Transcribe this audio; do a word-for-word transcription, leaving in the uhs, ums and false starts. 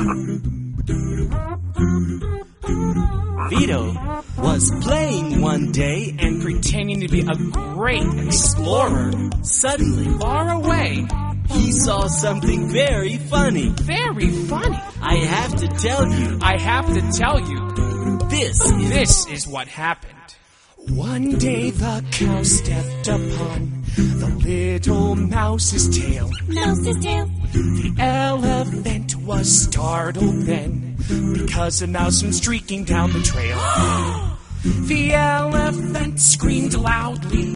Vito was playing one day and pretending to be a great explorer. Suddenly, Far away. he saw something very funny. Very funny. I have to tell you, I have to tell you, this is... this is what happened. One day the cow stepped upon the little mouse's tail. Mouse's tail. The elephant was startled then, because a mouse went streaking down the trail. The elephant screamed loudly.